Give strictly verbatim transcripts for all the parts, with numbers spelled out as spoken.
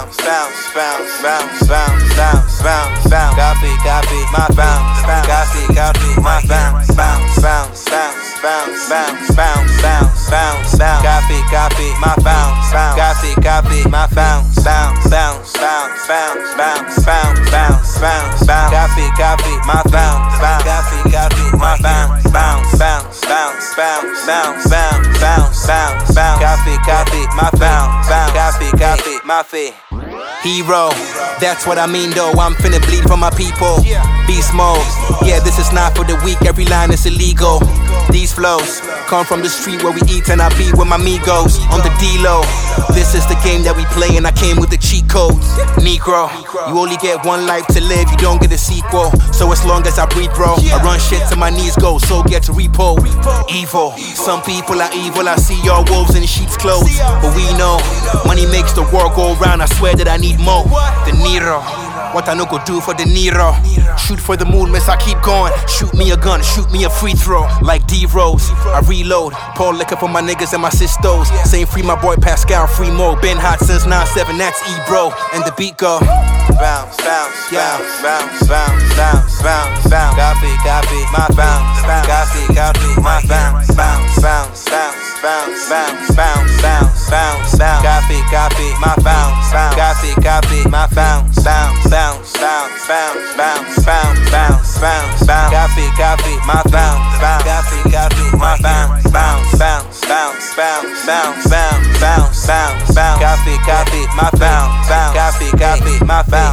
bounce, bounce, bounce, bounce, bounce, bounce, bounce, bounce. Copy, copy, my bounce, copy, copy, my bounce, bounce, bounce, bounce, bounce, bounce, bounce, bounce, bounce, bounce. Copy, copy, my bounce, copy, copy, my bounce, bounce, bounce, bounce, bounce, bounce, bounce, bounce, bounce, bounce. Copy, copy, my bounce, copy, copy, my bounce, bounce, bounce, bounce, bounce, bounce, bounce, bounce, bounce, bounce. Copy, copy, my bounce, copy, copy, my fee. Hero, that's what I mean though. I'm finna bleed for my people. Beast mode, yeah, this is not for the weak. Every line is illegal. These flows come from the street where we eat and I be with my amigos on the D-Lo. This is the game that we play and I came with the cheat codes. Negro, you only get one life to live, you don't get a sequel. So as long as I breathe, bro, I run shit till my knees go, so get to repo. Evil, some people are evil, I see y'all wolves in sheep's clothes. But we know, money makes the world go round, I swear that I need more. De Niro, what I no go do for De Niro. Shoot for the moon, miss, I keep going. Shoot me a gun, shoot me a free throw. Like D-Rose, I reload. Pour liquor for my niggas and my sisters. Saying free my boy Pascal, free Mo. Been hot since nine seven, that's E-Bro. And the beat go bounce, bounce, bounce, bounce, bounce, bounce, bounce, bounce. Copy, copy, my bounce, copy, copy, my bounce, bounce, bounce, bounce, bounce, bounce, bounce, bounce, bounce, bounce. Copy, copy, my bounce, copy, copy, my bounce, bounce, bounce, bounce, bounce, bounce, bounce, bounce, bounce, bounce. Copy, copy, my bounce, copy, copy, my bounce, bounce, bounce, bounce, bounce, bounce, bounce, bounce, bounce, bounce. Copy, copy, my bounce, copy, copy, my bounce.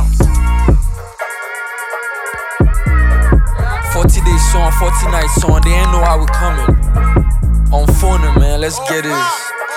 forty days song, forty nights song, they ain't know how we coming. On phone, man, let's get this.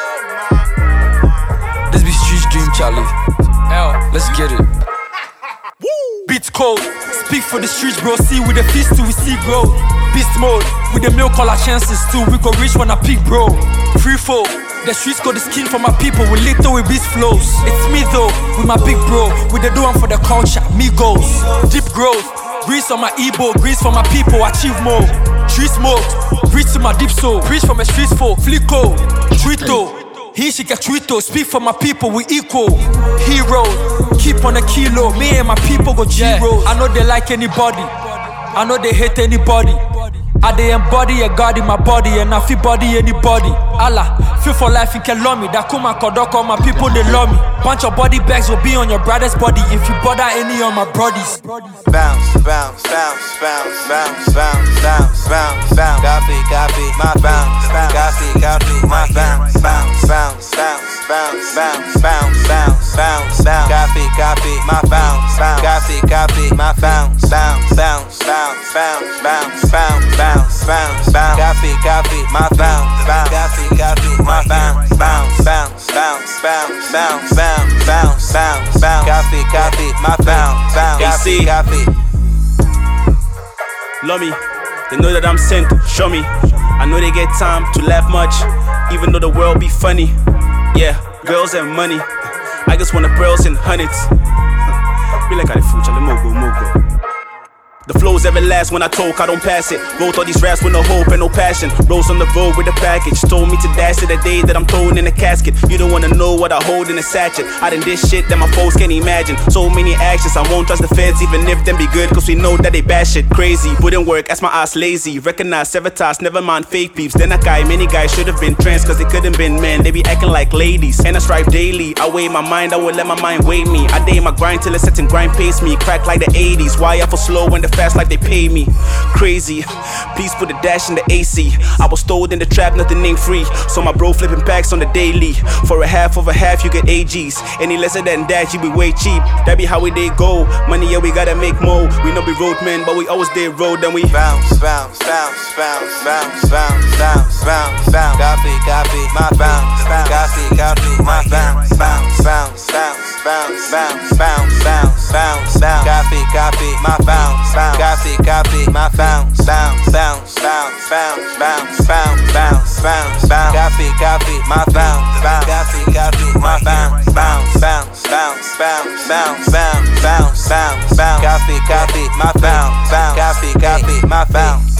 This be Street Dream, Charlie. L, let's get it. Beats cold, speak for the streets, bro. See with the feast till we see growth. Beast mode, with the milk all our chances too. We go reach when I peak, bro. Free fall, the streets got the skin for my people. We little with beast flows. It's me though, with my big bro. With the doing for the culture, me goes. Deep growth. Grease on my ego, grease for my people, achieve more. Tree smoke, reach to my deep soul. Preach for my streets for Flico, Trito. He should get Trito, speak for my people, we equal. Hero, keep on a kilo. Me and my people go G-Roll. I know they like anybody, I know they hate anybody. I they embody a God in my body and I feel body anybody. Allah, feel for life you can love me. That kuma kodoko, my people they love me. Bunch of body bags will be on your brother's body if you bother any of my brodies. Bounce, bounce, bounce, bounce, bounce, bounce, bounce, bounce, bounce. Copy, copy, my bounce, copy, copy, my bounce, bounce, bounce, bounce, bounce, bounce, bounce, bounce, bounce, bounce. Copy, copy, my bounce, copy, copy, my bounce, bounce, bounce, bounce, bounce, bounce, bounce, bounce, bounce, bounce. Copy, copy, my bounce, copy, copy, my bounce, bounce, bounce, bounce, bounce, bounce, bounce, bounce, bounce, bounce. Copy, copy, my bounce, copy, copy. Love me, they know that I'm sent, show me. I know they get time to laugh much, even though the world be funny. Yeah, girls and money, I just wanna pearls and hundreds. Be like I future, the mogo, mogo. The flows ever last when I talk, I don't pass it. Wrote all these raps with no hope and no passion. Rose on the road with a package. Told me to dash it the day that I'm thrown in a casket. You don't wanna know what I hold in a sachet. I done this shit that my foes can't imagine. So many actions, I won't trust the feds even if them be good. Cause we know that they bash shit crazy. Wouldn't work, as my ass lazy. Recognize sabotage, never mind fake peeps. Then a guy, many guys should have been trans cause they couldn't been men. They be acting like ladies. And I strive daily. I weigh my mind, I will let my mind weigh me. I day my grind till it's set and grind pace me. Crack like the eighties. Why I for slow when the fast like they pay me. Crazy, please put a dash in the A C. I was told in the trap nothing ain't free. So my bro flipping packs on the daily. For a half of a half you get A Gs. Any lesser than that you be way cheap. That be how we they go. Money yeah we gotta make more. We know be roadmen but we always did road. Then we bounce, bounce, bounce, bounce, bounce, bounce, bounce, bounce, bounce. Copy, copy, my bounce, copy, copy, my bounce, bounce, bounce, bounce, bounce, bounce, bounce, bounce, bounce, bounce. Copy, copy, my bounce, copy, copy, my bounce, bounce, bounce, bounce, bounce, bounce, bounce, bounce, bounce, bounce. Copy, copy, my bounce, copy, copy, my bounce, bounce, bounce, bounce, bounce, bounce, bounce, bounce, bounce, bounce. Copy, copy, my bounce, copy, copy, my bounce.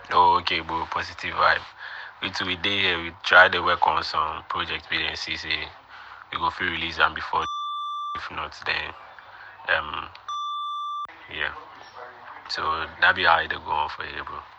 Oh, okay, bro. Positive vibe. We two we day here. We try to work on some projects. We then see say we go free release them before. If not, then um yeah. So that be how it go on for you, bro.